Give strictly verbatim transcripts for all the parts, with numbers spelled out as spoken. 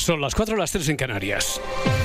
Son las cuatro, las tres en Canarias.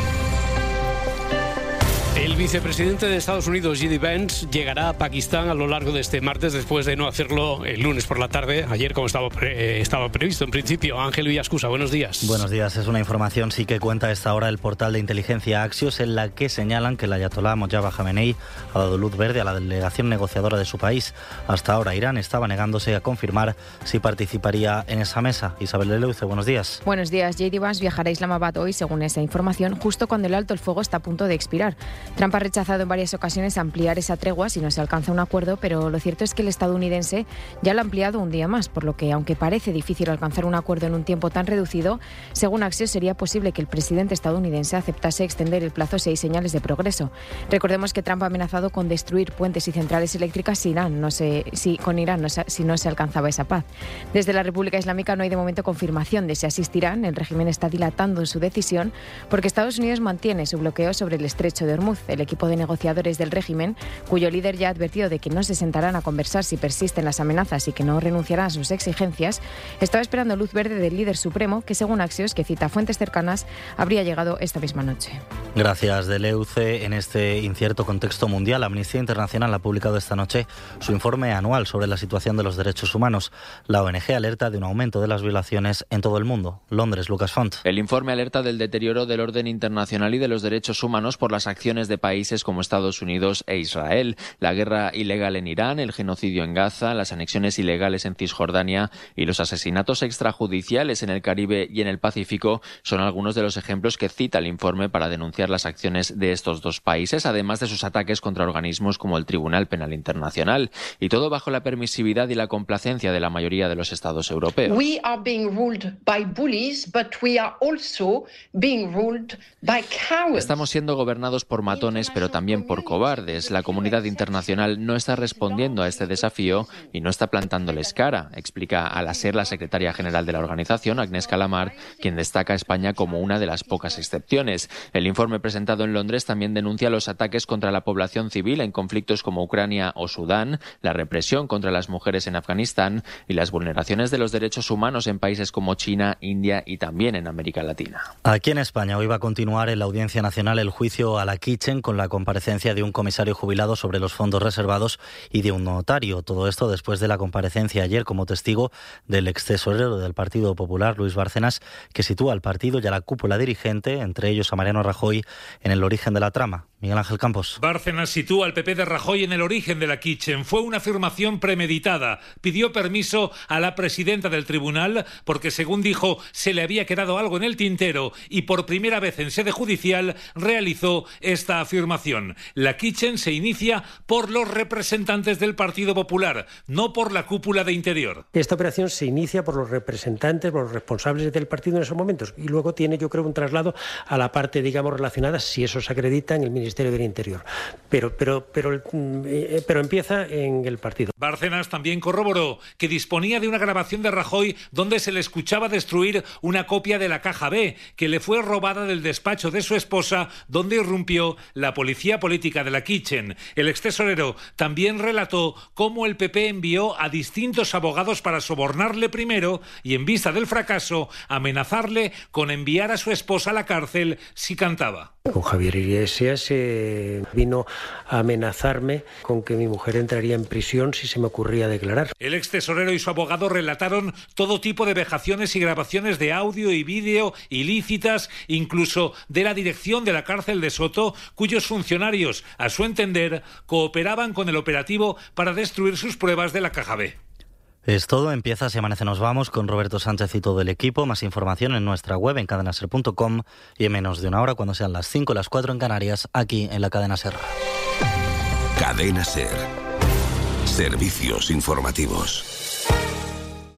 El vicepresidente de Estados Unidos, J D Vance, llegará a Pakistán a lo largo de este martes después de no hacerlo el lunes por la tarde, ayer como estaba, pre- eh, estaba previsto en principio. Ángel Villascusa, buenos días. Buenos días. Es una información sí que cuenta a esta hora el portal de inteligencia Axios, en la que señalan que el ayatolá Mojtaba Jamenei ha dado luz verde a la delegación negociadora de su país. Hasta ahora Irán estaba negándose a confirmar si participaría en esa mesa. Isabel Leleuce, buenos días. Buenos días. J D Vance viajará a Islamabad hoy, según esa información, justo cuando el alto el fuego está a punto de expirar. Trump ha rechazado en varias ocasiones ampliar esa tregua si no se alcanza un acuerdo, pero lo cierto es que el estadounidense ya lo ha ampliado un día más, por lo que, aunque parece difícil alcanzar un acuerdo en un tiempo tan reducido, según Axios sería posible que el presidente estadounidense aceptase extender el plazo si hay señales de progreso. Recordemos que Trump ha amenazado con destruir puentes y centrales eléctricas si Irán no se, si, con Irán no se, si no se alcanzaba esa paz. Desde la República Islámica no hay de momento confirmación de si asistirán. El régimen está dilatando en su decisión porque Estados Unidos mantiene su bloqueo sobre el estrecho de Hormuz. El equipo de negociadores del régimen, cuyo líder ya ha advertido de que no se sentarán a conversar si persisten las amenazas y que no renunciarán a sus exigencias, estaba esperando luz verde del líder supremo, que según Axios, que cita fuentes cercanas, habría llegado esta misma noche. Gracias, Deleuce. En este incierto contexto mundial, Amnistía Internacional ha publicado esta noche su informe anual sobre la situación de los derechos humanos. La O N G alerta de un aumento de las violaciones en todo el mundo. Londres, Lucas Font. El informe alerta del deterioro del orden internacional y de los derechos humanos por las acciones de países como Estados Unidos e Israel. La guerra ilegal en Irán, el genocidio en Gaza, las anexiones ilegales en Cisjordania y los asesinatos extrajudiciales en el Caribe y en el Pacífico son algunos de los ejemplos que cita el informe para denunciar las acciones de estos dos países, además de sus ataques contra organismos como el Tribunal Penal Internacional, y todo bajo la permisividad y la complacencia de la mayoría de los estados europeos. We are being ruled by bullies, but we are also being ruled by cowards. Estamos siendo gobernados por matones, pero también por cobardes. La comunidad internacional no está respondiendo a este desafío y no está plantándoles cara, explica a la SER la secretaria general de la organización, Agnès Calamard, quien destaca a España como una de las pocas excepciones. El informe presentado en Londres también denuncia los ataques contra la población civil en conflictos como Ucrania o Sudán, la represión contra las mujeres en Afganistán y las vulneraciones de los derechos humanos en países como China, India y también en América Latina. Aquí en España hoy va a continuar en la Audiencia Nacional el juicio a la Kitchen con la comparecencia de un comisario jubilado sobre los fondos reservados y de un notario. Todo esto después de la comparecencia ayer como testigo del ex tesorero del Partido Popular, Luis Bárcenas, que sitúa al partido y a la cúpula dirigente, entre ellos a Mariano Rajoy, en el origen de la trama. Miguel Ángel Campos. Bárcenas sitúa al P P de Rajoy en el origen de la Kitchen. Fue una afirmación premeditada. Pidió permiso a la presidenta del tribunal porque, según dijo, se le había quedado algo en el tintero y por primera vez en sede judicial realizó esta afirmación. La Kitchen se inicia por los representantes del Partido Popular, no por la cúpula de Interior. Esta operación se inicia por los representantes, por los responsables del partido en esos momentos y luego tiene, yo creo, un traslado a la parte, digamos, relacionada, si eso se acredita, en el Ministerio Ministerio del Interior. Pero, pero, pero, pero empieza en el partido. Bárcenas también corroboró que disponía de una grabación de Rajoy donde se le escuchaba destruir una copia de la caja B, que le fue robada del despacho de su esposa, donde irrumpió la policía política de la Kitchen. El extesorero también relató cómo el P P envió a distintos abogados para sobornarle primero y, en vista del fracaso, amenazarle con enviar a su esposa a la cárcel si cantaba. Con Javier Iglesias eh, vino a amenazarme con que mi mujer entraría en prisión si se me ocurría declarar. El ex tesorero y su abogado relataron todo tipo de vejaciones y grabaciones de audio y vídeo ilícitas, incluso de la dirección de la cárcel de Soto, cuyos funcionarios, a su entender, cooperaban con el operativo para destruir sus pruebas de la caja B. Es todo, empieza Si Amanece Nos Vamos con Roberto Sánchez y todo el equipo. Más información en nuestra web en cadena ser punto com y en menos de una hora, cuando sean las cinco y las cuatro en Canarias, aquí en la Cadena Ser. Cadena Ser. Servicios informativos.